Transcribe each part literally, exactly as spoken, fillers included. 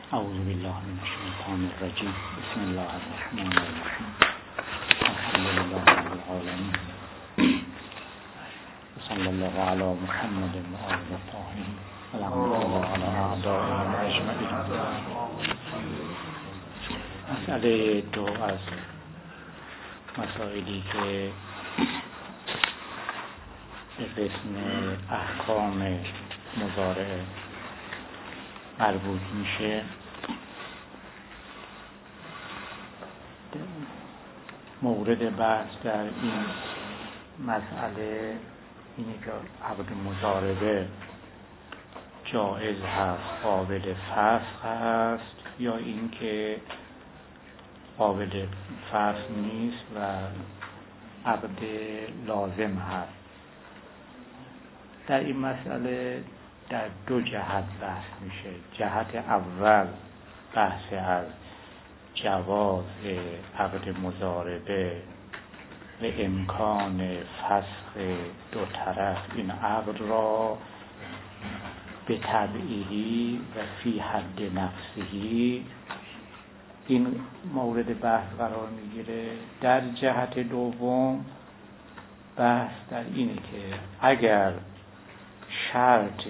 اعوذ بالله من الشیطان الرجیم. بسم الله الرحمن الرحیم. الحمد لله رب العالمین. صلی الله علی محمد و آله الطاهرین. الحمد لله علی اعدائهم اجمعین. مسئله دو از مسائلی که به قسم احکام مضارع مربوط میشه، مورد بحث در این مسئله اینه که عقد مضاربه جایز هست، قابل فسخ هست، یا اینکه قابل فسخ نیست و عقد لازم هست. در این مسئله در دو جهت بحث میشه. جهت اول بحث از جواز عقد مضاربه و امکان فسخ دو طرف این عقد را به تبعیدی و فی حد نفسهی، این مورد بحث قرار میگیره. در جهت دوم بحث در اینه که اگر شرط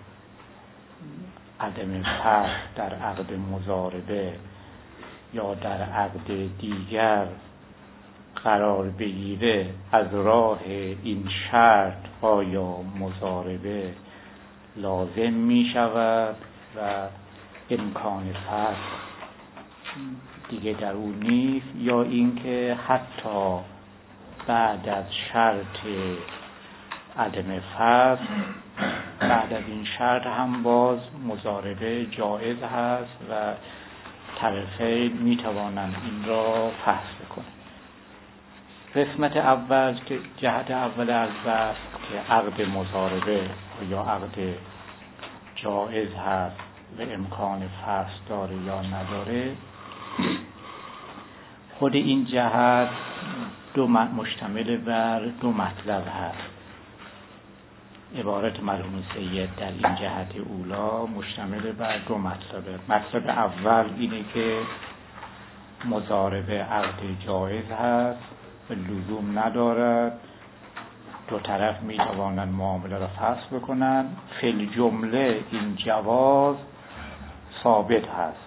عدم فسخ در عقد مضاربه یا در عقد دیگر قرار بگیره، از راه این شرط آیا مضاربه لازم می شود و امکان فسخ دیگه در اون نیست، یا اینکه حتی بعد از شرط عدم فسخ، بعد از این شرط هم باز مضاربه جایز هست و طرفین می توانند این را فسخ کنند. قسمت اول که جهت اول از بحث که عقد مضاربه یا عقد جایز هست و امکان فسخ داره یا نداره، خود این جهت دو مشتمل بر دو مطلب هست. عبارت مرحوم سید در این جهت اولا مشتمل بر دو مطلبه. مطلب اول اینه که مضاربه عقد جایز هست و لزوم ندارد، دو طرف می توانند معامله را فسخ بکنند. فی الجمله این جواز ثابت هست.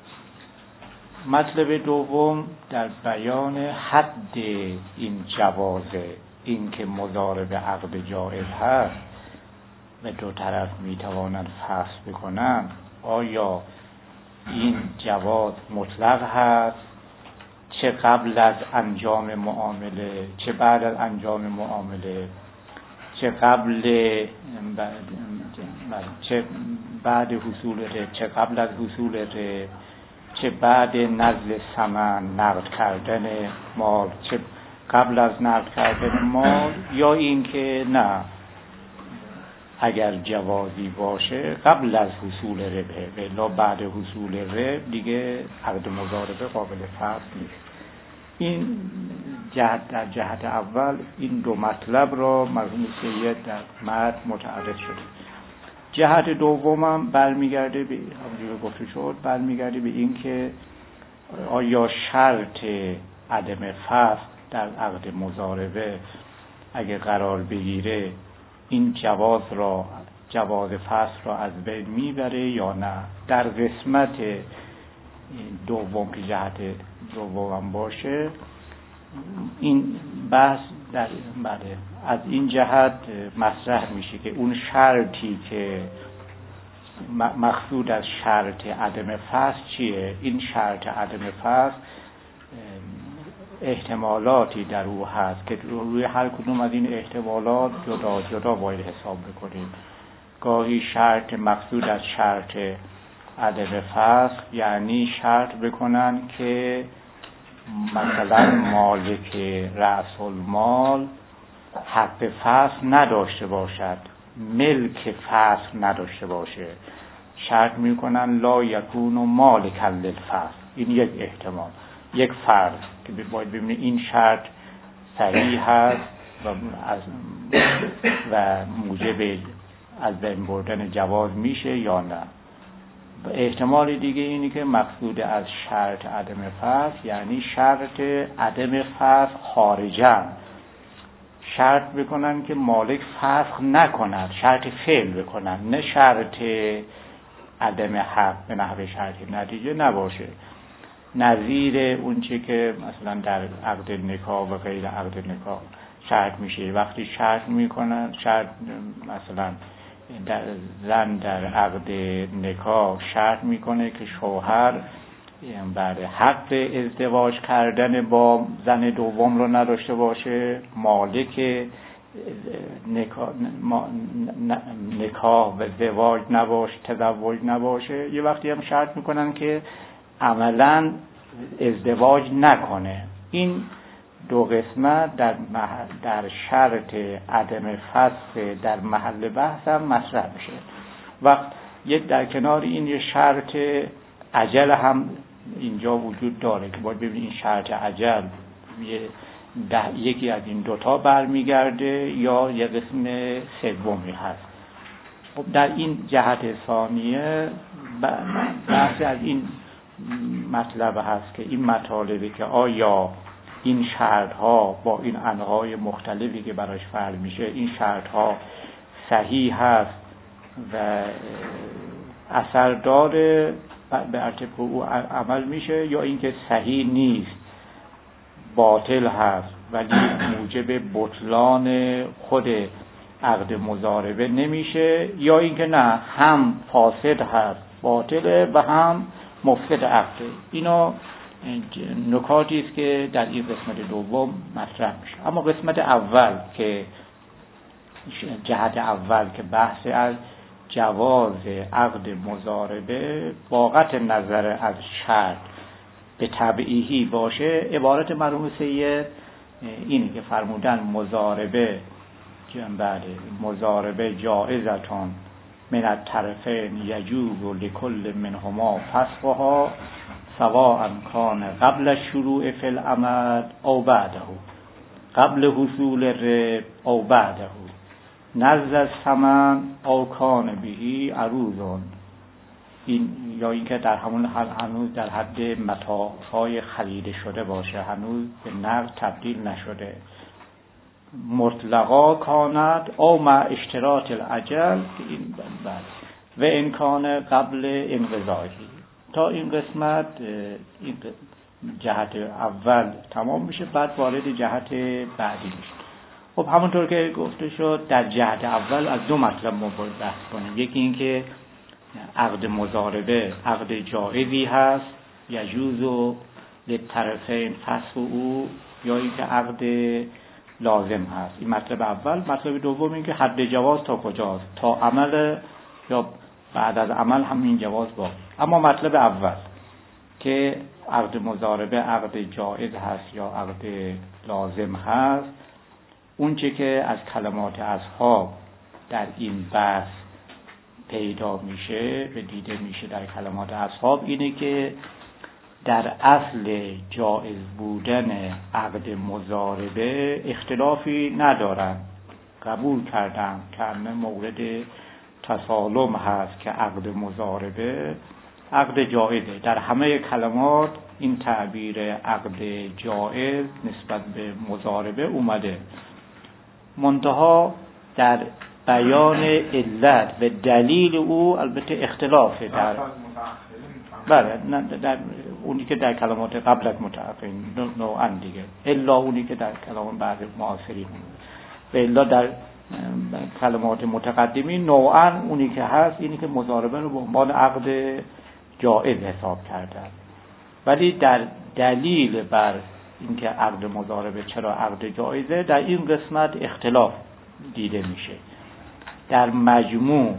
مطلب دوم در بیان حد این جوازه، این که مضاربه عقد جایز هست و دو طرف می توانند فسخ بکنند، آیا این جواز مطلق هست، چه قبل از انجام معامله، چه بعد از انجام معامله، چه قبل چه بعد حصول ره، چه قبل از حصول ره، چه بعد نزل ثمن نقد کردن مال، چه قبل از نقد کردن مال، یا اینکه نه اگر جوازی باشه قبل از حصول ربح و الا بعد حصول ربح دیگه عقد مضاربه قابل فسخ نیست. این جهت در جهت اول این دو مطلب را مرحوم سید در متن متعرض شده. جهت دومم برمیگرده به همونجوری گفته شد، برمیگرده به این که آیا شرط عدم فسخ در عقد مضاربه اگه قرار بگیره این جواز را جواز فسخ را از بین میبره یا نه. در قسمت دوم که جهت دوم باشه، این بحث در بله از این جهت مطرح میشه که اون شرطی که مقصود از شرط عدم فسخ چیه. این شرط عدم فسخ احتمالاتی در او هست که روی هر کدوم از این احتمالات جدا جدا باید حساب بکنیم. گاهی شرط مقصود از شرط عدم فسخ یعنی شرط بکنن که مثلا مالک رأس المال حق فسخ نداشته باشد، ملک فسخ نداشته باشه. شرط میکنن لا یکون مالکا للفسخ. این یک احتمال، یک فرض که باید ببینید این شرط صحیح هست و از و موجب از بین بردن جواز میشه یا نه. احتمال دیگه اینی که مقصود از شرط عدم فسخ یعنی شرط عدم فسخ خارجن، شرط بکنن که مالک فسخ نکند، شرط فعل بکنن، نه شرط عدم حق به نحو شرط نتیجه نباشه. نظیر اون چی که مثلا در عقد نکاح و غیر عقد نکاح شرط میشه، وقتی شرط میکنن، شرط مثلا در زن در عقد نکاح شرط میکنه که شوهر برای حق ازدواج کردن با زن دوم رو نداشته باشه، مالک نکاح, نکاح و ازدواج نباشه، تزوج نباشه. یه وقتی هم شرط میکنن که عملاً ازدواج نکنه. این دو قسمت در محل در شرط عدم فسخ در محل بحث هم مطرح میشه. وقت یک در کنار این یه شرط اجل هم اینجا وجود داره که باید ببینید این شرط اجل یکی از این دوتا برمیگرده یا یه قسم سومی هست. خب در این جهت ثانیه بحث از این مطلب هست که این مطالبه که آیا این شرط ها با این انواع مختلفی که براش فرض میشه، این شرط ها صحیح هست و اثر داره به ارتباط او عمل میشه، یا اینکه صحیح نیست، باطل هست ولی موجب بطلان خود عقد مضاربه نمیشه، یا اینکه نه هم فاسد هست باطله و هم مفسد عقده. اینا نکاتی است که در این قسمت دوم مطرح میشه. اما قسمت اول که جهت اول که بحث از جواز عقد مضاربه با قطع نظر از شرط به تبعیحی باشه، عبارت مرحوم سید اینه که فرمودن مضاربه بعد مضاربه جائزتون من الطرفین یجوز لکل منهما فسخها سواء کان قبل الشروع فی العمل او بعده، قبل حصول الربح او بعده، نزد الثمن او کان بهی عروض. این یا اینکه در همون حال هنوز در حد متاعهای خریده شده باشه، هنوز به نقد تبدیل نشده. مطلقا کاند او مع اشتراط الاجل که این بعد و امکان قبل انقضایی. تا این قسمت این جهت اول تمام میشه، بعد وارد جهت بعدی میشه. خب همونطور که گفته شد در جهت اول از دو مطلب ما باید بحث کنیم. یکی این که عقد مضاربه عقد جائزی هست، یجوز للطرفین فسخ او، یا اینکه عقد لازم هست. این مطلب اول. مطلب دوم این که حد جواز تا کجاست، تا عمل یا بعد از عمل همین جواز باقی. اما مطلب اول که عقد مضاربه عقد جائز هست یا عقد لازم هست، اون چه که از کلمات اصحاب در این بحث پیدا میشه و دیده میشه در کلمات اصحاب اینه که در اصل جائز بودن عقد مضاربه اختلافی ندارن، قبول کردن که همه مورد تسالم هست که عقد مضاربه عقد جائزه. در همه کلمات این تعبیر عقد جائز نسبت به مضاربه اومده، منتها در بیان علت و دلیل او البته اختلافه. در بله در اونی که در کلمات قبل از متأخرین نوعاً دیگه، الا اونی که در کلام بعد معاصرین، و الا در کلمات متقدمین نوعاً اونی که هست اینی که مضاربه رو به عنوان عقد جائز حساب کردن. ولی در دلیل بر اینکه عقد مضاربه چرا عقد جائزه در این قسمت اختلاف دیده میشه. در مجموع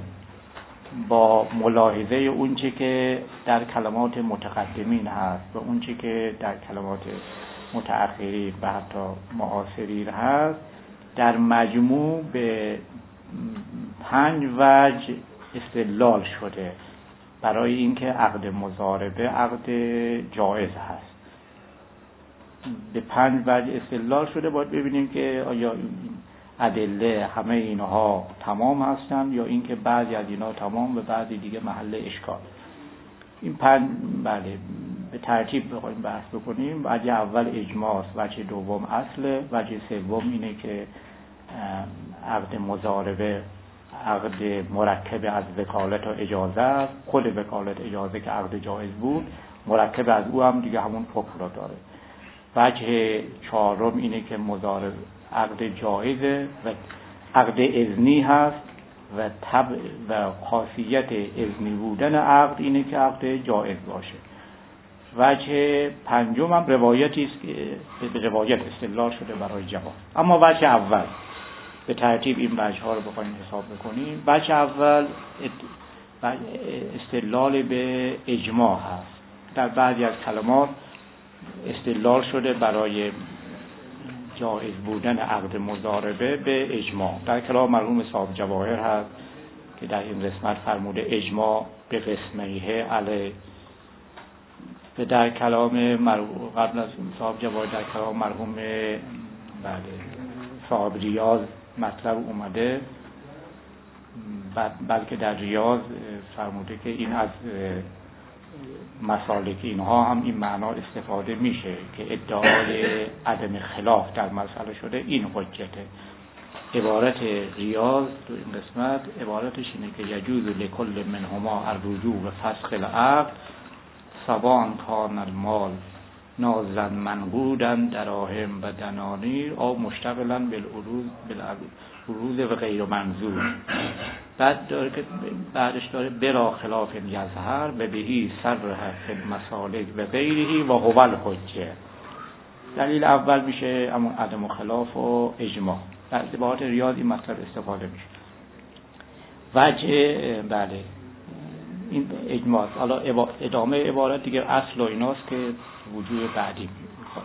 با ملاحظه اونچه که در کلمات متقدمین هست و اونچه که در کلمات متأخرین و حتی معاصرین هست، در مجموع به پنج وجه استدلال شده برای اینکه عقد مضاربه عقد جائز هست. به پنج وجه استدلال شده. باید ببینیم که آیا ادله همه اینها تمام هستند یا اینکه بعضی از اینها تمام و بعضی دیگه محل اشکال. این پنج بله به ترتیب بخوایم بحث بکنیم. وجه اول اجماع است، وجه دوم اصل، وجه سوم اینه که عقد مضاربه عقد مرکب از وکالت و اجازه است. خود وکالت اجازه که عقد جایز بود مرکب از او هم دیگه همون حکم را داره. وجه چهارم اینه که مضارب عقد جایزه و عقد اذنی هست و تب و خاصیت اذنی بودن عقد اینه که عقد جایز باشه. وجه پنجم هم روایتی است که به روایت استدلال شده برای جواز. اما وجه اول به ترتیب این وجه ها رو بخوایم حساب بکنیم. وجه اول استدلال به اجماع هست. در بعضی از کلمات استدلال شده برای جایز بودن عقد مضاربه به اجماع. در کلام مرحوم صاحب جواهر هست که در این قسمت فرموده اجماع به قسمیه علی. و در کلام مرحوم قبل از صاحب جواهر در کلام مرحوم بله صاحب ریاض مطلب اومده، بلکه در ریاض فرموده که این از مسالک اینها هم این معنا استفاده میشه که ادعای عدم خلاف در مسئله شده. این حجته. عبارت ریاض تو این قسمت عبارتش اینه که یجوز لکل منهما الرجوع و فسخ العقد سواء کان المال نازا منقودا دراهم و دنانیر او مشتغلا بالعروض بالعروض و غیر منظور. بعد داره که بعدش داره بلا خلاف یظهر و بهی صرح فی المسالک و غیره و هو الحجه. دلیل اول میشه همون عدم خلاف و اجماع. در عبارت ریاض این مطلب استفاده میشه. وجه بله این اجماع. حالا ادامه عبارت دیگه اصل و ایناست که وجود بعدی میخوره.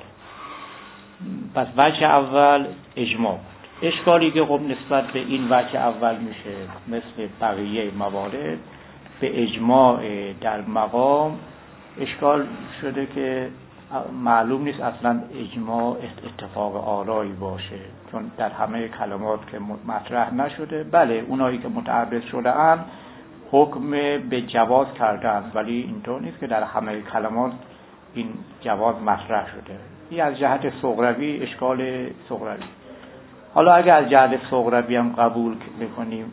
پس وجه اول اجماع. اشکالی که خب نسبت به این وجه اول میشه مثل بقیه موارد به اجماع در مقام اشکال شده که معلوم نیست اصلا اجماع اتفاق آرایی باشه، چون در همه کلمات که مطرح نشده. بله اونایی که متعرض شده اند حکم به جواز کردن، ولی اینطور نیست که در همه کلمات این جواز مطرح شده. این از جهت صغروی اشکال صغروی. حالا اگر از جهت صغروی هم قبول بکنیم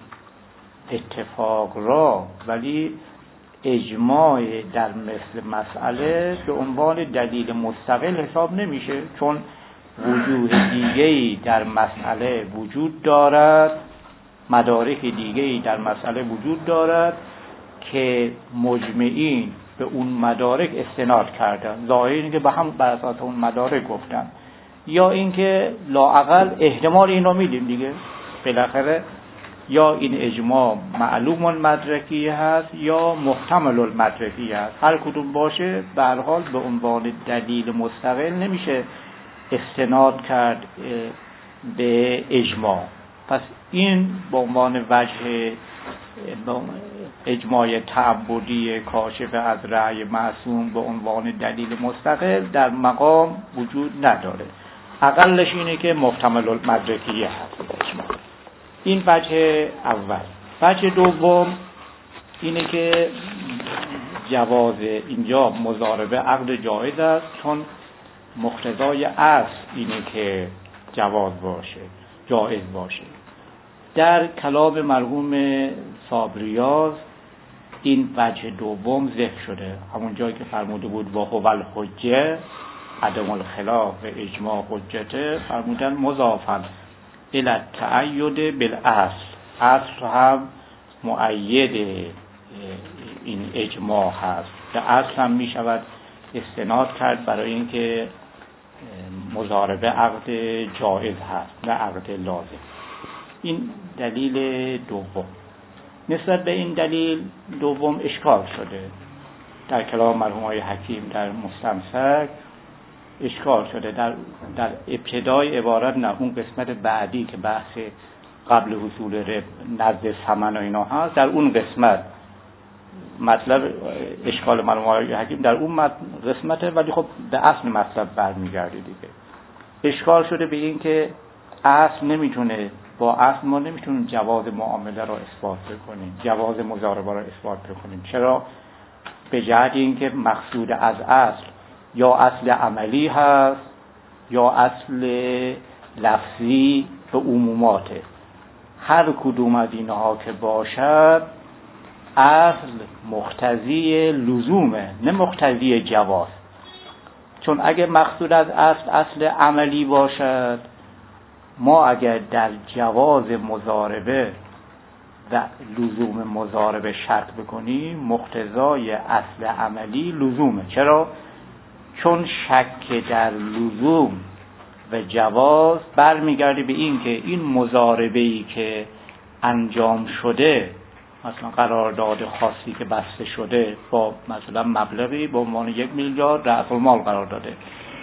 اتفاق را، ولی اجماع در مثل مسئله به عنوان دلیل مستقل حساب نمیشه، چون وجوه دیگه‌ای در مسئله وجود دارد، مدارک دیگه‌ای در مسئله وجود دارد که مجمعین به اون مدارک استناد کردن، ظاهری که به هم بر اساس اون مدارک گفتن، یا اینکه لااقل احتمال این رو میدیم دیگه بالاخره یا این اجماع معلوم المدرکی هست یا محتمل المدرکی هست. هر کدوم باشه به هر حال به عنوان دلیل مستقل نمیشه استناد کرد به اجماع. پس این به عنوان وجه اجماع تعبدی کاشف از رأی معصوم به عنوان دلیل مستقل در مقام وجود نداره. اقلش اینه که محتمل المدرکی هست اجماع. این وجه اول. وجه دوم اینه که جواز اینجا مضاربه عقد جایز است، چون مقتضای اصل اینه که جواز باشه، جایز باشه. در کلام مرحوم صابریاز این وجه دوم ذکر شده، همون جایی که فرموده بود و هو الحجه عدم الخلاف و اجماع حجته، فرمودن مضافن الی التأید بالاصل. اصل هم مؤید این اجماع هست، که اصل هم می شود استناد کرد برای اینکه مضاربه عقد جایز هست نه عقد لازم. این دلیل دوم. نسبت به این دلیل دوم اشکال شده در کلام مرحوم آقای حکیم در مستمسک. اشکال شده در در ابتدای عبارت، نه اون قسمت بعدی که بحث قبل حصول رب نزد ثمن و اینا هست، در اون قسمت مطلب اشکال مرحوم آقای حکیم در اون قسمته، ولی خب به اصل مطلب برمیگرده دیگه. اشکال شده به این که اصل نمیتونه، با اصل ما نمیتونیم جواز معامله رو اثبات بکنیم، جواز مضاربه رو اثبات بکنیم. چرا؟ به جهت اینکه مقصود از اصل یا اصل عملی هست یا اصل لفظی به عموماته. هر کدوم از اینها که باشد اصل مقتضی لزومه، نه مقتضی جواز. چون اگه مقصود از اصل اصل عملی باشد، ما اگر در جواز مضاربه و لزوم مضاربه شک بکنیم، مقتضای اصل عملی لزومه. چرا؟ چون شک در لزوم و جواز برمیگرده به این که این مضاربه‌ای که انجام شده، مثلا قرارداد خاصی که بسته شده با مثلا مبلغی به عنوان یک میلیارد رأس المال قرار داده،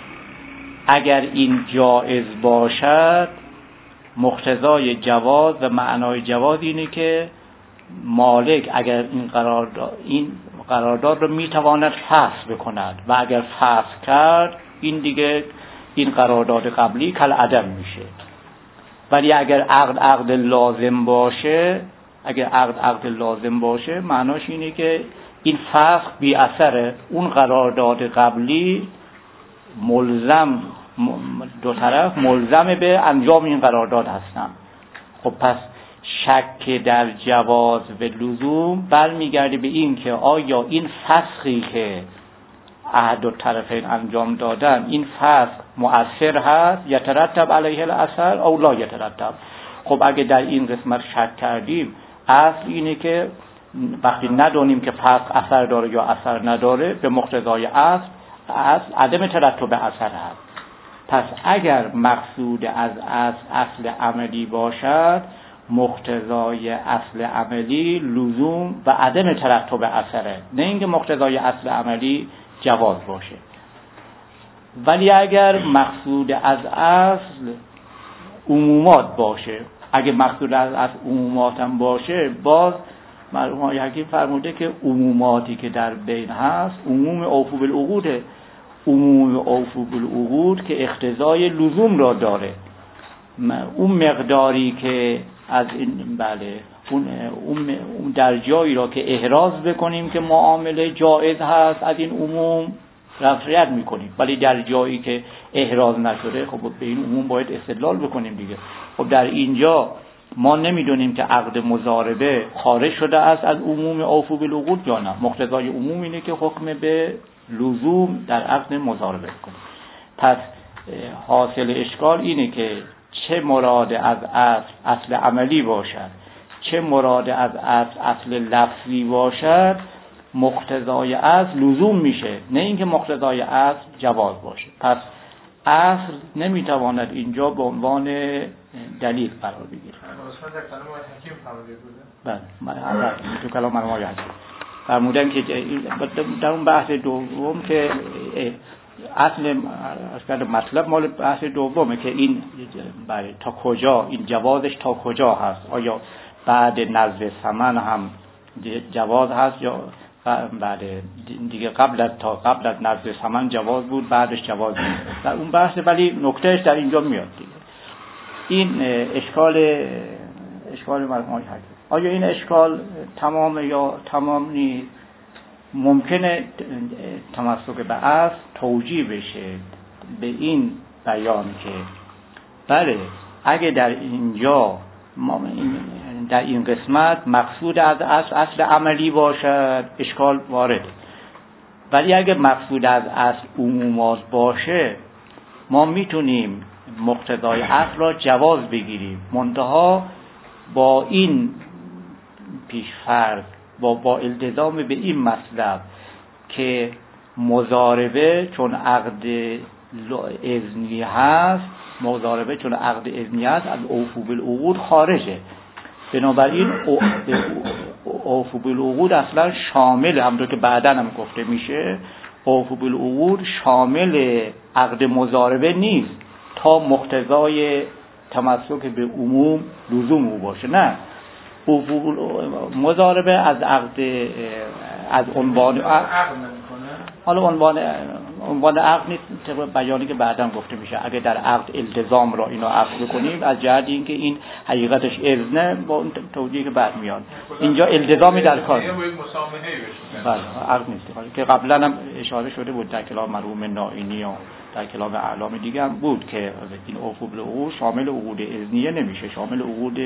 اگر این جایز باشد، مقتضای جواز و معنای جواز اینه که مالک اگر این قرارداد این قرارداد رو میتواند فسخ بکند و اگر فسخ کرد، این دیگه این قرارداد قبلی کل عدم میشه. ولی اگر عقد عقد لازم باشه، اگر عقد عقد لازم باشه معناش اینه که این فسخ بی اثره، اون قرارداد قبلی ملزم، دو طرف ملزم به انجام این قرارداد هستن. خب پس شک در جواز و لزوم برمیگرده به این که آیا این فسخی که احد الطرفین انجام دادن، این فسخ مؤثر هست، یترتب علیه الاثر او لا یترتب. خب اگه در این قسمت شک کردیم، اصل اینه که وقتی ندونیم که فسخ اثر داره یا اثر نداره، به مقتضای اصل اصل عدم ترتب اثر هست. پس اگر مقصود از اصل اصل عملی باشد، مقتضای اصل عملی لزوم و عدم ترتب اثره، نه اینکه مقتضای اصل عملی جواز باشه. ولی اگر مقصود از اصل عمومات باشه، اگه مقصود از اصل عمومات هم باشه، باز مرحوم آقای حکیم فرموده که عموماتی که در بین هست عموم اوفو بالعقوده. عموم اوفو بالعقود که اقتضای لزوم را داره، اون مقداری که از این بله اون اون در جایی را که احراز بکنیم که معامله جائز هست، از این عموم رعایت میکنیم. ولی در جایی که احراز نشده، خب به این عموم باید استدلال بکنیم دیگه. خب در اینجا ما نمیدونیم که عقد مضاربه خارج شده است از عموم اوفو بالعقود یا نه. مقتضای عموم اینه که حکم به لزوم در عقد مضاربه کنیم. پس حاصل اشکال اینه که چه مراد از اصل اصل عملی باشد، چه مراد از اصل اصل لفظی باشد، مقتضای اصل لزوم میشه، نه اینکه مقتضای اصل جواز باشه. پس اصل نمیتواند اینجا به عنوان دلیل قرار بگیره. بله، من تو کلام مرحوم آقای حکیم فرمودن که در اون بحث دوم که اصل اصل مطلب مال بحث دومه که این برای تا کجا این جوازش تا کجا هست، آیا بعد نزد ثمن هم جواز هست یا بعد دیگه قبل از تا قبل از نزد ثمن جواز بود، بعدش جواز نیست. در اون بحث ولی نکتهش در اینجا میاد دیگه. این اشکال اشکال مرحوم آقای حکیم. آیا این اشکال تمام یا تمام نیست؟ ممکنه تمسک به اصل توجیه بشه به این بیان که بله، اگه در اینجا در این قسمت مقصود از اصل اصل عملی باشد، اشکال وارده. ولی اگه مقصود از اصل عمومات باشه، ما میتونیم مقتضای اصل را جواز بگیریم، منتها با این پیش‌فرض، با با التزام به این مطلب که مضاربه چون عقد اذنی هست، مضاربه چون عقد اذنی هست از اوفو بالعقود خارجه. بنابراین اوفو بالعقود اصلا شامل، همونطور که بعداً هم گفته میشه، اوفو بالعقود شامل عقد مضاربه نیست تا مقتضای تمسک به عموم لزوم او باشه. نه، مضاربه از عقد از عنوان عقد نمیکنه. حالا عنوان عنوان عقد نیست، طبق بیانی که بعداً گفته میشه. اگه در عقد التزام را اینا عقد کنیم از جهت اینکه این حقیقتش اذنه، با اون توجیهی که بعد میاد اینجا التزامی در کار بله عقد نیست که قبلا هم اشاره شده بود در کلام مرحوم نائینی و در کلام اعلام دیگه هم بود که این اوفو بالعقود شامل عقود اذنیه نمیشه، شامل عقود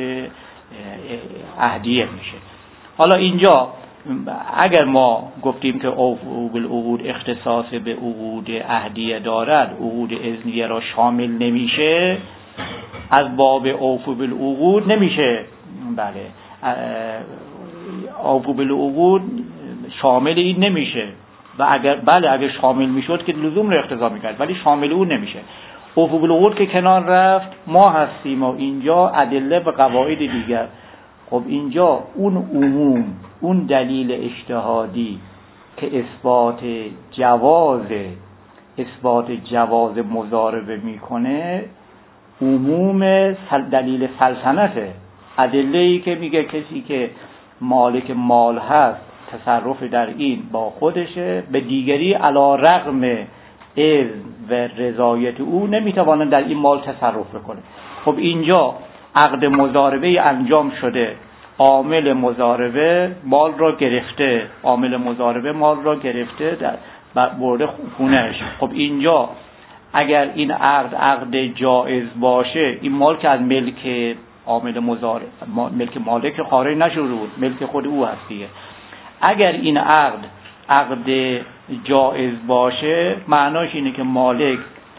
عهدیه میشه. حالا اینجا اگر ما گفتیم که اوفو بالعقود اختصاص به عقود عهدیه دارد، عقود اذنیه را شامل نمیشه، از باب اوفو بالعقود نمیشه. بله اوفو بالعقود شامل این نمیشه و اگر بله اگر شامل میشد که لزوم رو اقتضا میکرد، ولی شامل اون نمیشه. اوفو بالعقود که کنار رفت، ما هستیم و اینجا ادله و قواعد دیگر. خب اینجا اون عموم، اون دلیل اجتهادی که اثبات جواز اثبات جواز مضاربه میکنه، عموم دلیل سلطنته. ادله‌ای که میگه کسی که مالک مال هست تصرف در این با خودشه، به دیگری علی رغم اذن و رضایت او نمیتواند در این مال تصرف بکنه. خب اینجا عقد مضاربه انجام شده، عامل مضاربه مال را گرفته، عامل مضاربه مال را گرفته در برده خونهش. خب اینجا اگر این عقد عقد جائز باشه، این مال که از ملک عامل مضاربه ملک مالک خارج نشده بود، ملک خود او هست دیگه. اگر این عقد عقد جائز باشه، معناش اینه که مالک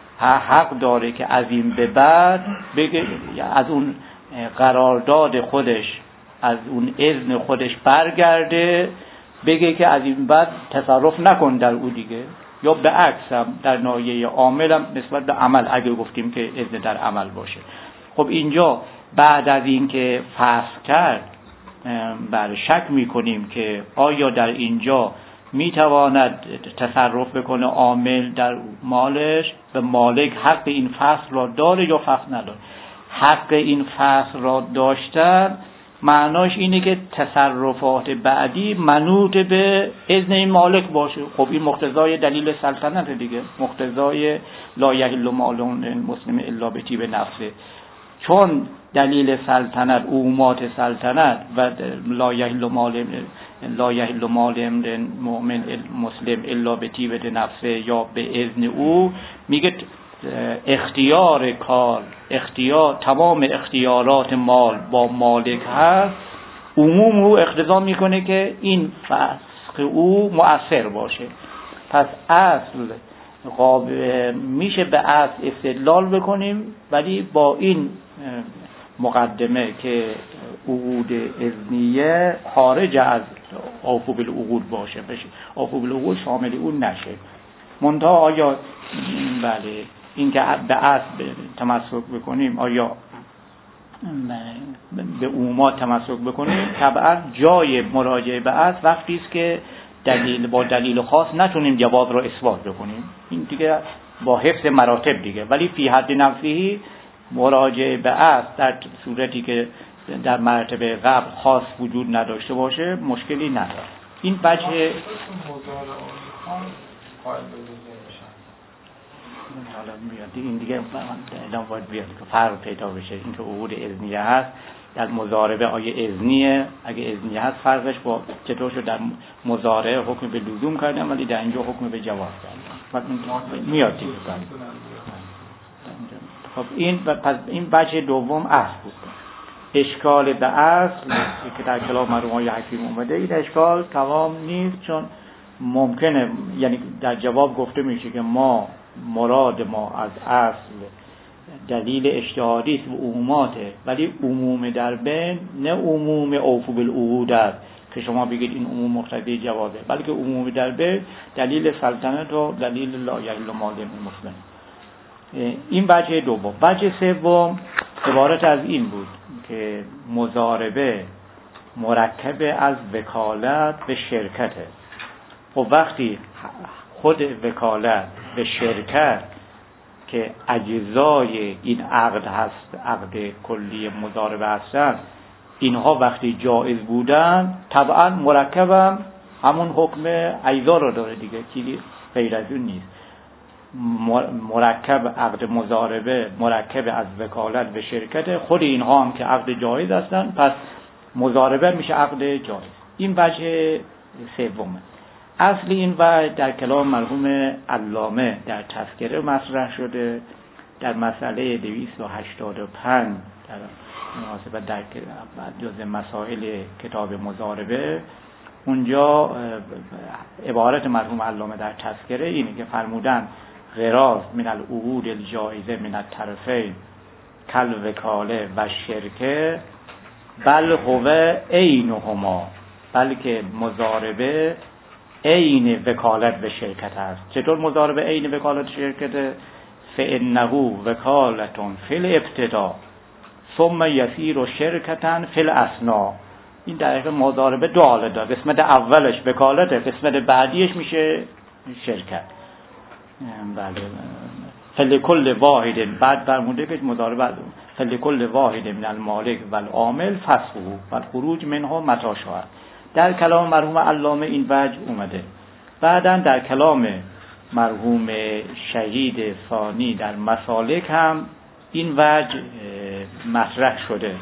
حق داره که از این به بعد بگه از اون قرارداد خودش، از اون اذن خودش برگرده، بگه که از این بعد تصرف نکن در او دیگه. یا به عکس هم در ناحیه عامل هم نسبت به عمل، اگه گفتیم که اذن در عمل باشه. خب اینجا بعد از این که فسخ کرد، بله شک میکنیم که آیا در اینجا میتواند تصرف بکنه عامل در مالش و مالک حق این فسخ را داره یا فسخ نداره. حق این فسخ را داشتن معناش اینه که تصرفات بعدی منوط به اذن این مالک باشه. خب این مقتضای دلیل سلطنت دیگه، مقتضای لا یحل مال مسلم الا بطیب نفسه. چون دلیل سلطنت، عمومات سلطنت و لا یحل مال لا یحل مال مؤمن مسلم الا بطیب نفسه یا به اذن او، میگه اختیار کار، اختیار تمام اختیارات مال با مالک هست، عموم او اقتضا میکنه که این فسخ او مؤثر باشه. پس اصل قابل میشه به اصل استدلال بکنیم، ولی با این مقدمه که عقود اذنیه خارج از اوفو بالعقود باشه، بشه اوفو بالعقود شامل اون نشه. منتها آیا بله این که به اصل تمسک بکنیم، آیا به عمومات تمسک بکنیم، طبعا جای مراجعه به اصل وقتی است که دلیل با دلیل خاص نتونیم جواز را اثبات بکنیم، این دیگه با حفظ مراتب دیگه. ولی فی حد نفسه مراجعه به اصل در صورتی که در مرتبه قبل خاص وجود نداشته باشه مشکلی نداره. این بچه حالا میاد این دیگه الان باید بیاد که فرق پیدا بشه. این که عقود اذنیه هست در مضاربه آیه اذنیه، اگه اذنیه هست فرقش با چطور شد در مضارعه حکم به لزوم کردن ولی در اینجا حکم به جواز کردن میاد دیگه. خب این پس این بچه دوم اصل بود. اشکال به اصل که در کلام مرحوم حکیم اومده، این اشکال تمام نیست، چون ممکنه یعنی در جواب گفته میشه که ما مراد ما از اصل دلیل اجتهادی است و عموماته، ولی عموم در بین نه عموم اوفو بالعقود است که شما بگید این عموم مقتضی جوازه، بلکه عموم در بین دلیل سلطنت و دلیل لا یحل مال مسلم. این وجه دوم. وجه سوم عبارت از این بود که مضاربه مرکب از وکالت و شرکته. و وقتی خود وکالت و شرکت که اجزای این عقد هست، عقد کلی مضاربه هستند، اینها وقتی جایز بودن طبعا مرکبم همون حکم اجزا رو داره دیگه، چیزی غیر از اون نیست. مرکب عقد مضاربه مرکب از وکالت به شرکت، خود اینها هم که عقد جایز هستن، پس مضاربه میشه عقد جایز. این وجه سومه. اصل این وجه در کلام مرحوم علامه در تذکره مطرح شده در مسئله دویست و هشتاد و پنج در مناسبت در جزء مسائل کتاب مضاربه. اونجا عبارت مرحوم علامه در تذکره اینه که فرمودن غراض من العقود الجائزه من الطرفین کل وکاله و شرکه بل هو عینهما، بلکه مضاربه عین وکالت به شرکت است. چطور مضاربه عین وکالت شرکت؟ فانه وکالتون فی الابتدا ثم یصیر شرکتا فی الاثنا. این در واقع مضاربه دو حالت داره، قسمت اولش وکالته، قسمت بعدیش میشه شرکت. بله. فلکل واحد، بعد فرموده که مضاربه فلکل واحد من المالک و العامل فسخه و الخروج منه متی شاء. در کلام مرحوم علامه این وجه اومده. بعداً در کلام مرحوم شهید ثانی در مسالک هم این وجه مطرح شده.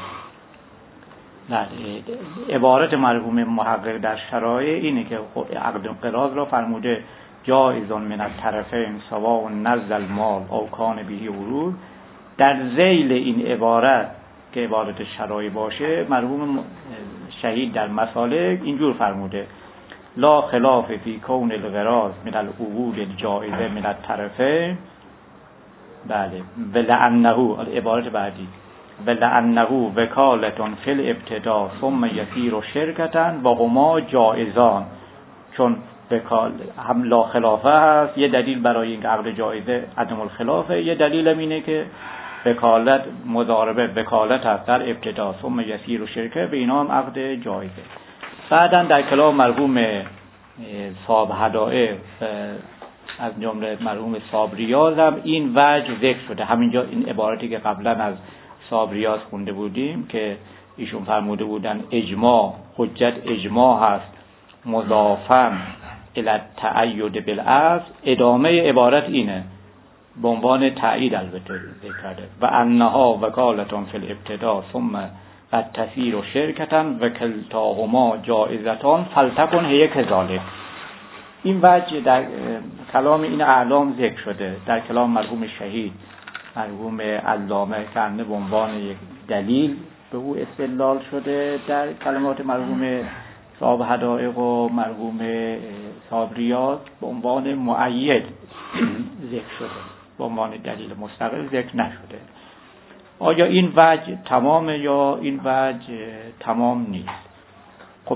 عبارت مرحوم محقق در شرایع اینه که عقد قراض را فرموده جایز من الطرفین سواء نزل المال او کان به ورود. در ذیل این عبارت که عبارت شرایع باشه، مرحوم شهید در مسالک اینجور فرموده لا خلاف فی کون الغراض من العقود الجائزه من الطرفین. بله. ولعنه، عبارت بعدی ولعنه وکالتون فی الابتدا ثم یصیر شرکتا و هما جائزان. چون وکال هم لا خلافه هست، یه دلیل برای این عقد جایزه عدم الخلافه، یه دلیل هم اینه که وکالت مضاربه وکالت هست در ابتدا ثم یصیر شرکه، به اینا هم عقد جایزه. بعداً در کلام مرحوم صاحب هدایق از جمله مرحوم صاحب ریاض هم این وجه ذکر شده. همینجا این عبارتی که قبلا از صاحب ریاض خونده بودیم که ایشون فرموده بودن اجماع حجت اجماع هست مضافن الی التأید بالاصل، ادامه عبارت اینه به عنوان تأیید البته ذکر کرده و انها وکالتون فی الابتدا ثم قد تسیر شرکتا و کلتاهما جائزتان فلتکن هی کذالک. این وجه در کلام این اعلام ذکر شده. در کلام مرحوم شهید مرحوم علامه کنه به عنوان یک دلیل به او استدلال شده. در کلمات مرحوم صاحب هدایق و مرحوم صاحب ریاض به عنوان مؤید ذکر شده، به عنوان دلیل مستقل ذکر نشده. آیا این وجه تمامه یا این وجه تمام نیست؟ خب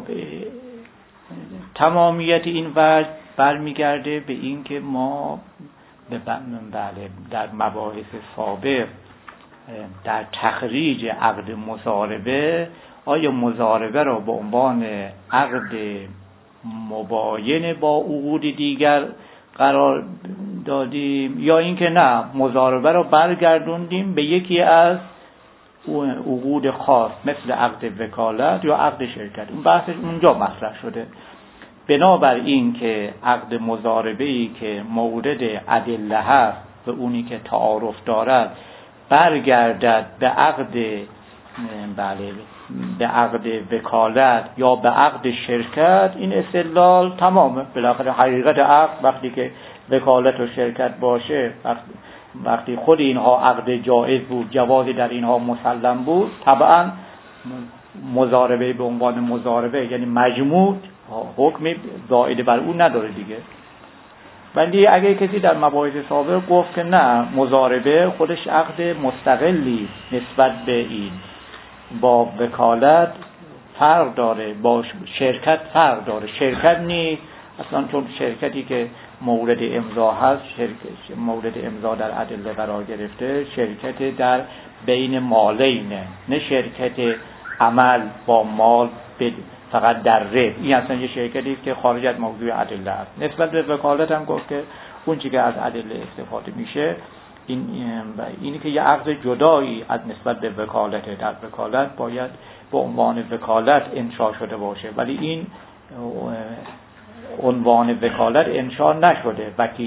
تمامیت این وجه برمیگرده به این که ما بله در مباحث سابق در تخریج عقد مضاربه آیا مضاربه را به عنوان عقد مباین با عقود دیگر قرار دادیم یا اینکه نه مضاربه را برگردوندیم به یکی از عقود خاص مثل عقد وکالت یا عقد شرکت. اون بحثش اونجا مطرح شده. بنابراین که عقد مضاربه‌ای که مورد ادله هست و اونی که تعارف دارد برگردد به عقد بله به عقد وکالت یا به عقد شرکت، این استدلال تمامه. بالاخره حقیقت عقد وقتی که وکالت و شرکت باشه، وقتی, وقتی خود اینها عقد جایز بود، جوازی در اینها مسلم بود، طبعا مضاربه به عنوان مضاربه یعنی مجموع حکمی زائد بر اون نداره دیگه. ولی اگه کسی در مباحث سابق گفت که نه مضاربه خودش عقد مستقلی نسبت به این با وکالت فرق داره، با شرکت فرق داره، شرکت نیست اصلا، چون شرکتی که مورد امضا هست، شرکت مورد امضا در ادله قرار گرفته، شرکت در بین مالینه، نه شرکت عمل با مال فقط در ربح. این اصلا یه شرکتی است که خارج از موضوع ادله است. نسبت به وکالت هم گفت که اون چیزی که از ادله استفاده میشه این اینی که یه عقد جدایی از نسبت به وکالت، در وکالت باید به عنوان وکالت انشا شده باشه، ولی این عنوان وکالت انشا نشده. وکیل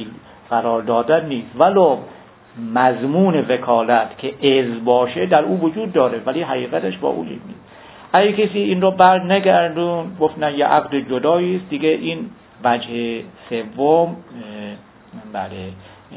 قرار دادن نیست، ولو مضمون وکالت که اذ باشه در او وجود داره ولی حقیقتش با او نیست. اگه کسی این رو بر نگردون گفت نه یه عقد جدایی است، دیگه این وجه سوم بله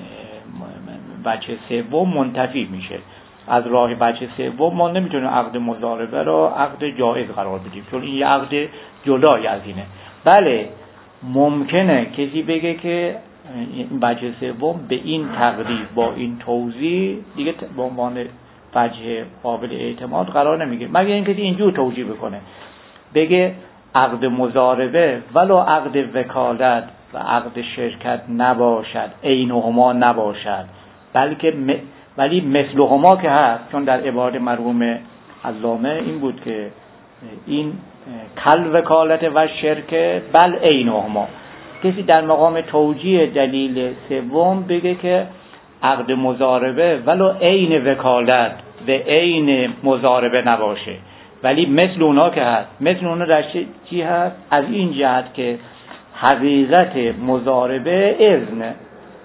وجه سوم منتفی میشه. از راه وجه سوم ما نمیتونیم عقد مضاربه رو عقد جایز قرار بدیم، چون این یه عقد جدای از اینه. بله ممکنه کسی بگه که این وجه سوم به این تقریب با این توضیح دیگه به عنوان وجه قابل اعتماد قرار نمیگیره، مگر اینکه اینجور توجیه بکنه، بگه عقد مضاربه ولو عقد وکالت و عقد شرکت نباشد، عینهما نباشد، بلکه م... ولی مثلهما که هست، چون در عبارت مرحوم علامه این بود که این کل وکالت و شرکت بل عینهما. کسی در مقام توجیه دلیل سوم بگه که عقد مضاربه ولو عین وکالت و عین مضاربه نباشه، ولی مثل اونا که هست. مثل اونا در چی هست؟ از این جهت که حقیقت مضاربه اذن،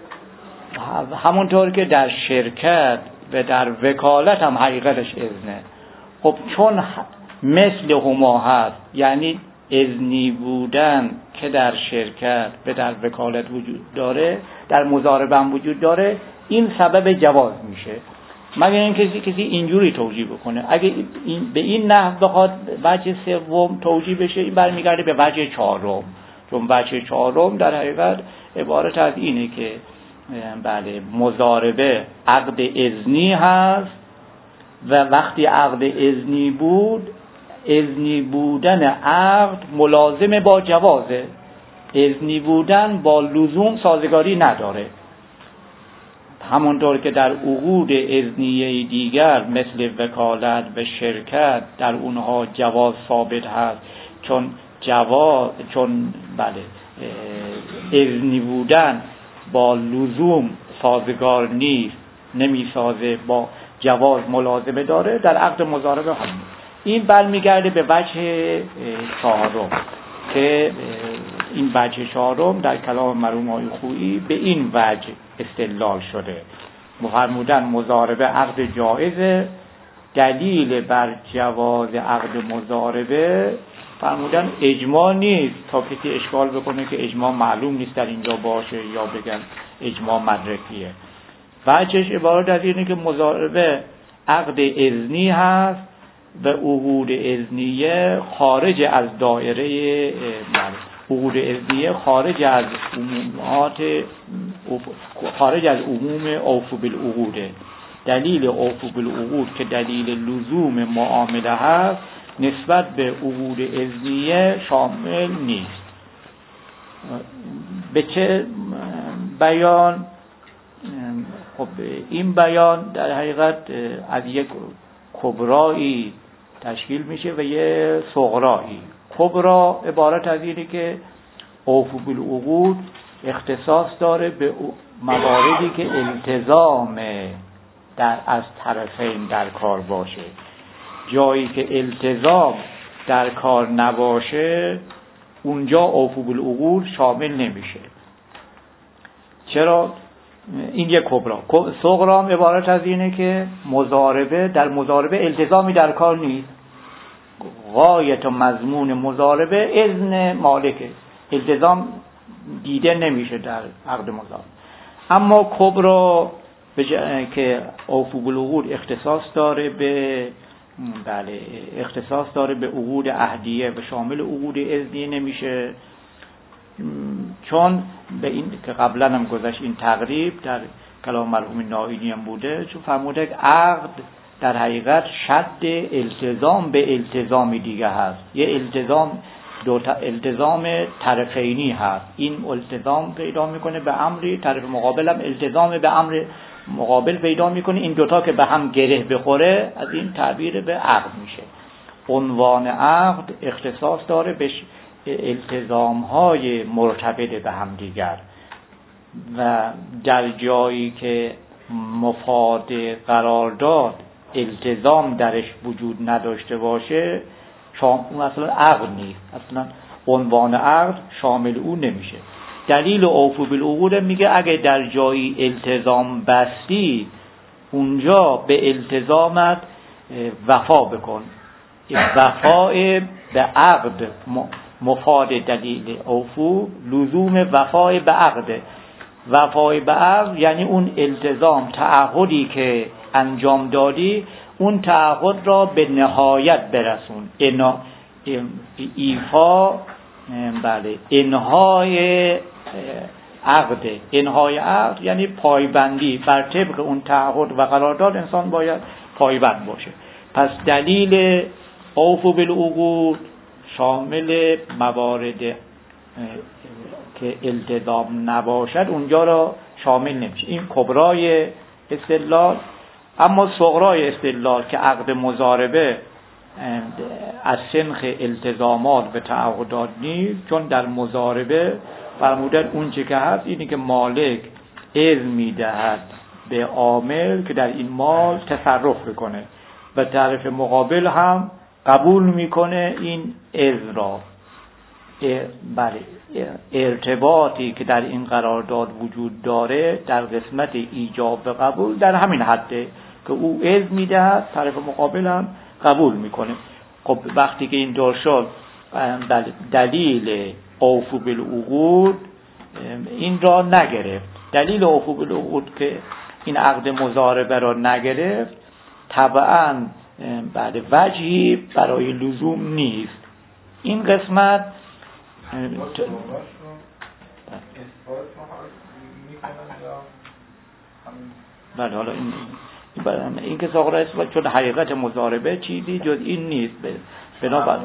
همونطور که در شرکت و در وکالت هم حقیقتش اذنه. خب چون مثل هما هست، یعنی اذنی بودن که در شرکت و در وکالت وجود داره، در مضاربه هم وجود داره، این سبب جواز میشه. مگر این کسی کسی اینجوری توجیه بکنه. اگه این به این نحو بخواد وجه سوم توجیه بشه، این برمیگرده به وجه چهارم، چون وجه چهارم در حقیقت عبارت از اینه که بله مضاربه عقد اذنی هست و وقتی عقد اذنی بود، اذنی بودن عقد ملازم با جوازه، اذنی بودن با لزوم سازگاری نداره. همونطور که در عقود اذنیه دیگر مثل وکالت و شرکت در اونها جواز ثابت هست، چون جواز چون بله اذنی بودن با لزوم سازگار نیست، نمیسازه، با جواز ملازمه داره، در عقد مضاربه هم. این برمیگرده به وجه چهارم که این وجه چهارم در کلام مرحوم آقای خویی به این وجه استدلال شده. فرمودن مضاربه عقد جایزه، دلیل بر جواز عقد مضاربه فرمودن اجماع نیست، تا کسی اشکال بکنه که اجماع معلوم نیست در اینجا باشه یا بگن اجماع مدرکیه. وجهش عبارت از اینه که مضاربه عقد اذنی هست و عقود اذنیه خارج از دایره عقود اذنیه خارج از عمومات خارج از عموم اوفو بالعقوده. دلیل اوفو بالعقود که دلیل لزوم معامله هست نسبت به عقود اذنیه شامل نیست. به چه بیان؟ خب این بیان در حقیقت از یک کبرایی تشکیل میشه و یه صغرایی. کبرا عبارت از اینه که اوفو بالعقود اختصاص داره به مواردی که التزام در از طرفین در کار باشه. جایی که التزام در کار نباشه اونجا اوفو بالعقود شامل نمیشه. چرا؟ این یک کبرا. صغرا عبارت از اینه که مضاربه در مضاربه التزامی در کار نیست، غایت و مضمون مضاربه اذن مالکه، التزام دیده نمیشه در عقد مضاربه. اما کبرا که اوفو بالعقود اختصاص داره به بله اختصاص داره به عقود عهدیه و شامل عقود اذنی نمیشه، چون به این که قبلا هم گذشت این تقریب در کلام مرحوم نائینی هم بوده، چون فرموده عقد در حقیقت شد التزام به التزام دیگه هست، یه التزام دو تا التزام طرفینی هست، این التزام پیدا میکنه به امری، طرف مقابل هم التزام به امر مقابل پیدا میکنه، این دوتا که به هم گره بخوره از این تعبیر به عقد میشه. عنوان عقد اختصاص داره به التزام های مرتبط به هم دیگر و در جایی که مفاد قرارداد التزام درش وجود نداشته باشه اون اصلا عقد نیست، اصلا عنوان عقد شامل اون نمیشه. دلیل اوفو بالعقود میگه اگه در جایی التزام بستی اونجا به التزامت وفا بکن. وفا به عقد مفاد دلیل اوفو لزوم وفای به عقد. وفای به عقد یعنی اون التزام، تعهدی که انجام دادی اون تعهد را به نهایت برسون. انا ایفا بله انهای عقد. انهای عقد یعنی پایبندی بر طبق اون تعهد و قرارداد انسان باید پایبند باشه. پس دلیل اوفو بالعقود شامل موارد که التزام نباشد اونجا را شامل نمیشه. این کبرای استدلال. اما صغرای استدلال که عقد مضاربه از سنخ التزامات و تعهدات نیست، چون در مضاربه فرمودن اون چه که هست اینی که مالک اذن میدهد به عامل که در این مال تصرف بکنه و طرف مقابل هم قبول میکنه این اذن را. بله ارتباطی که در این قرارداد وجود داره در قسمت ایجاب و قبول در همین حده که او اذن میدهد طرف مقابل هم قبول میکنه. خب وقتی که این دور شد دلیل اوفو بالعقود این را نگرفت. دلیل اوفو بالعقود که این عقد مضاربه را نگرفت طبعاً بعد وجهی برای لزوم نیست. این قسمت بله حالا این این که ساغرا اثبات چون حقیقت مضاربه چیزی جز این نیست. بنابراین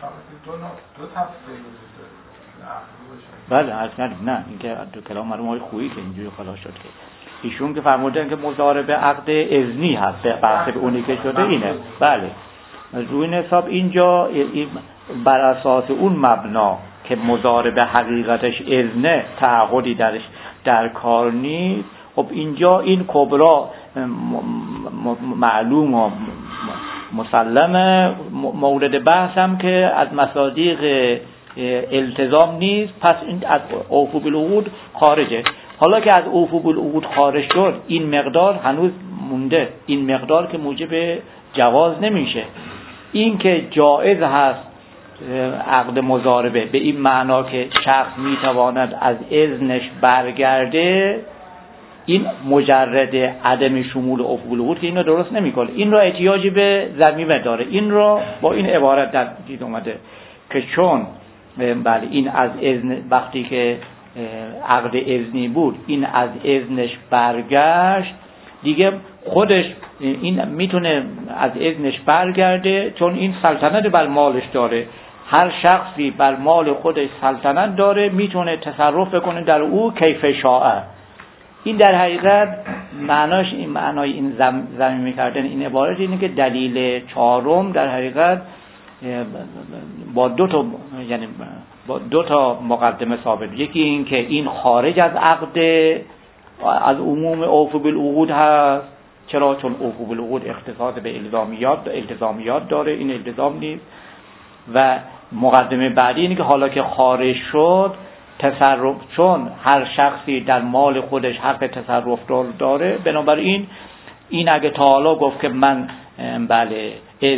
بله اصلا نه این که تو کلام مرحوم خویی که اینجوری خلاص شد که ایشون که فرمودن که مضاربه عقد اذنی هست بحث به اونی که شده اینه. بله روی این حساب اینجا بر اساس اون مبنا که مضاربه حقیقتش اذنه تعهدی درش در کار نیست. خب اینجا این کبرا معلوم و مسلمه مورد بحث هم که از مصادیق التزام نیست، پس این از اوفو بالعقود خارجه. حالا که از اوفو بالعقود خارج شد این مقدار هنوز مونده. این مقدار که موجب جواز نمیشه. این که جایز هست عقد مضاربه به این معنا که شخص میتواند از اذنش برگرده، این مجرد عدم شمول اوفو بالعقود که اینو درست نمیکنه. این را احتیاجی به ضمیمه داره. این را با این عبارت در دید اومده که چون بله این از اذن وقتی که عقد اذنی بود این از اذنش برگشت دیگه خودش این میتونه از اذنش برگرده، چون این سلطنت بر مالش داره. هر شخصی بر مال خودش سلطنت داره، میتونه تصرف بکنه در او کیف شاء. این در حقیقت معناش این معنای این ضمیمه کردن این عبارت اینه که دلیل چهارم در حقیقت با دو تا یعنی با دو تا مقدمه ثابت. یکی این که این خارج از عقد از عموم اوفو بالعقود هست. چرا؟ چون اوفو بالعقود اختصاص به الزامیات التزامیات داره، این التزام نیست. و مقدمه بعدی اینه که حالا که خارج شد تصرف، چون هر شخصی در مال خودش حق تصرف داره، بنابراین این اگه تا حالا گفت که من بله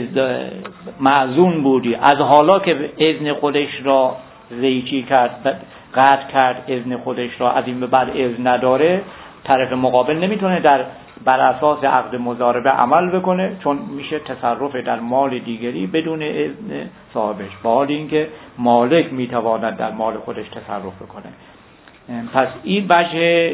معزون بودی، از حالا که اذن خودش را ریچی کرد قطع کرد اذن خودش را، از این به بعد اذن نداره، طرف مقابل نمیتونه در بر اساس عقد مضاربه عمل بکنه، چون میشه تصرف در مال دیگری بدون اذن صاحبش، با حال اینکه مالک میتواند در مال خودش تصرف بکنه. پس این وجه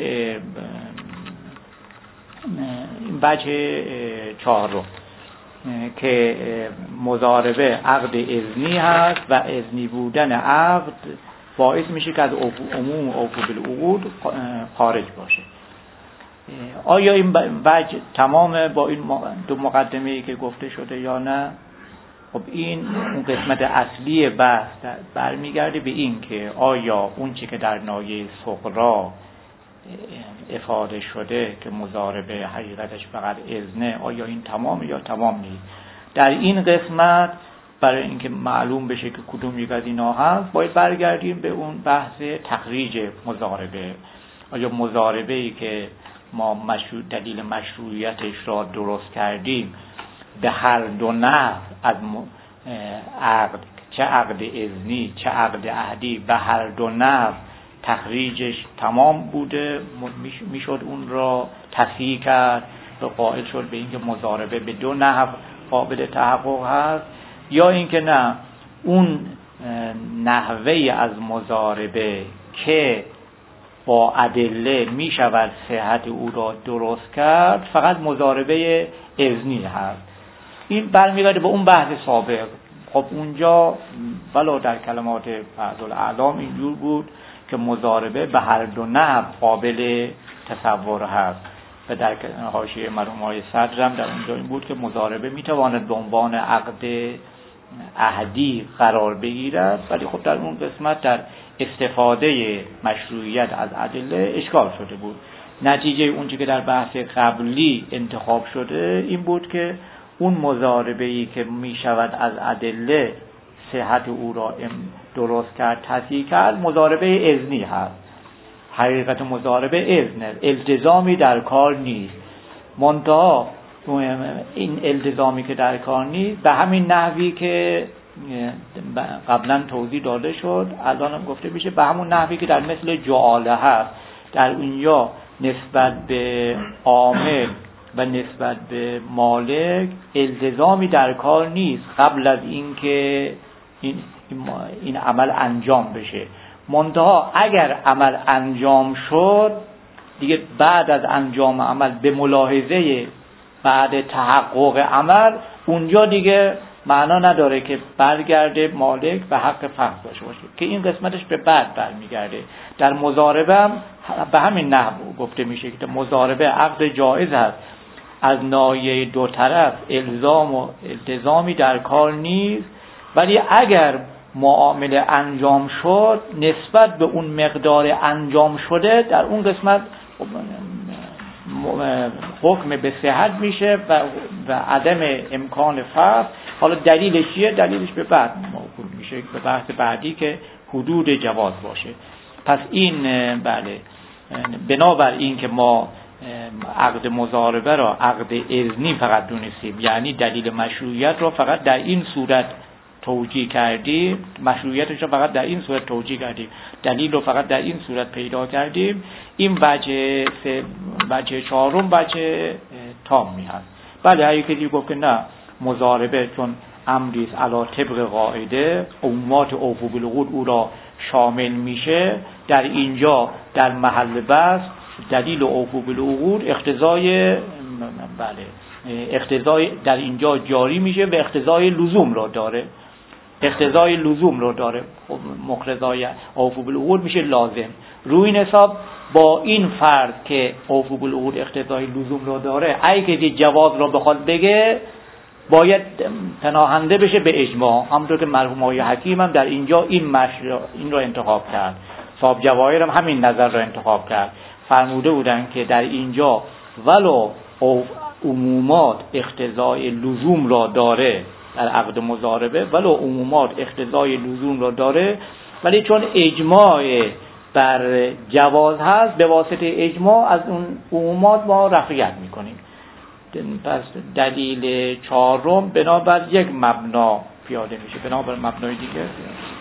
این وجه چهارم که مضاربه عقد اذنی هست و اذنی بودن عقد باعث میشه که از عموم اوفو بالعقود خارج باشه. آیا این وجه تمام با این دو مقدمه‌ای که گفته شده یا نه؟ خب این اون قسمت اصلی بحث برمیگرده به این که آیا اون چی که در نایه صغرا افاده شده که مضاربه حقیقتش فقط اذنه، آیا این تمام یا تمام نیست؟ در این قسمت برای اینکه معلوم بشه که کدوم یک از اینا هست باید برگردیم به اون بحث تخریج مضاربه. آیا مضاربه‌ای که ما مشروع دلیل مشروعیتش را درست کردیم به هر دو نحو از عقد، چه عقد اذنی چه عقد عهدی، به هر دو نحو تخریجش تمام بوده، میشد اون را تصحیح کرد و قائل شد به اینکه مضاربه به دو نحو قابل تحقق هست، یا اینکه نه اون نحوه از مضاربه که با ادله می شود صحت او را درست کرد فقط مضاربه اذنی هست. این برمیگرده به اون بحث سابق. خب اونجا ولو در کلمات بعض الاعلام اینجور بود که مضاربه به هر دو نحو قابل تصور هست و در حاشیه مرحوم آقای صدرم در اونجا این بود که مضاربه میتواند به عنوان عقد عهدی قرار بگیرد، ولی خب در اون قسمت در استفاده مشروعیت از ادله اشکال شده بود. نتیجه اون چیزی که در بحث قبلی انتخاب شده این بود که اون مضاربه‌ای که می شود از ادله صحت او را درست کرد تصحیح کرد مضاربه اذنی هست. حقیقت مضاربه اذنه، التزامی در کار نیست. منتها این التزامی که در کار نیست به همین نحوی که قبلا توضیح داده شد الان هم گفته میشه، به همون نحوی که در مثل جعاله هست. در اونجا نسبت به عامل و نسبت به مالک التزامی در کار نیست قبل از اینکه این این عمل انجام بشه. منتها اگر عمل انجام شد دیگه بعد از انجام عمل به ملاحظه بعد تحقق عمل اونجا دیگه معنا نداره که برگرده مالک به حق فقط داشته باشه، که این قسمتش به بعد برمیگرده. در مضاربه هم به همین نحو گفته میشه که مضاربه عقد جایز هست، از ناحیه دو طرف الزام و التزامی در کار نیست، ولی اگر معامله انجام شد نسبت به اون مقدار انجام شده در اون قسمت حکم به صحت میشه و, و عدم امکان فسخ. حالا دلیلش چیه؟ دلیلش به بعد موکول میشه به بحث بعدی که حدود جواز باشه. پس این بله بنابر این که ما عقد مضاربه را عقد اذنی فقط دونستیم، یعنی دلیل مشروعیت را فقط در این صورت توجیه کردیم، مشروعیتش رو فقط در این صورت توجیه کردیم، دلیل رو فقط در این صورت پیدا کردیم، این وجه سه وجه چهارم وجه تامی هست. بله هر یکی گفت که نه مضاربه چون امری است علی طبق قاعده عمومات اوفوا بالعقود او را شامل میشه، در اینجا در محل بحث دلیل اوفوا بالعقود اقتضای بله اقتضای در اینجا جاری میشه و اقتضای لزوم رو داره، اقتضای لزوم رو داره. مقتضای اوفوا بالعقود میشه لازم. روی این حساب با این فرض که اوفوا بالعقود اقتضای لزوم رو داره، اگه که جواز رو بخواد بگه باید پناهنده بشه به اجماع، همونطور که مرحوم آقای حکیم هم در اینجا این مشروع این رو انتخاب کرد. صاحب جواهر هم همین نظر رو انتخاب کرد، فرموده بودن که در اینجا ولو عمومات اقتضای لزوم را داره در عقد مضاربه، ولو عمومات اقتضای لزوم را داره، ولی چون اجماع بر جواز هست به واسطه اجماع از اون عمومات ما رفعیت میکنیم. پس دلیل چهارم بنابر یک مبنا پیاده میشه، بنابر مبنای دیگه